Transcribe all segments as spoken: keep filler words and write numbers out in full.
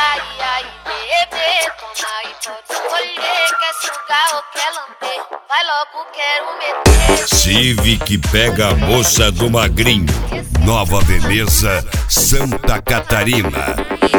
ai, ai, bebê, toma e pode escolher. Quer sugar ou quer lamber? Vai logo, quero meter. Civic pega a moça do Magrinho, Nova Veneza, Santa Catarina.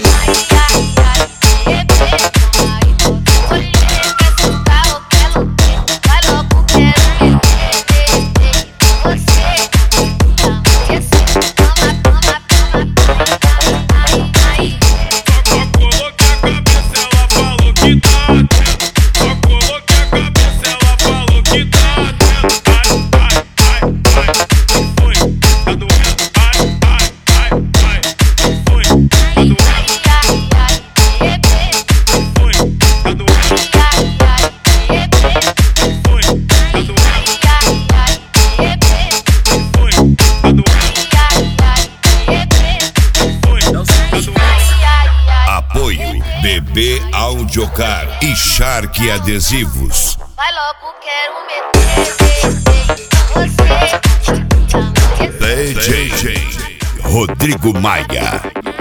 Apoio B B Audiocar e Shark Adesivos. Vai logo, quero meter. D J Rodrigo Maia.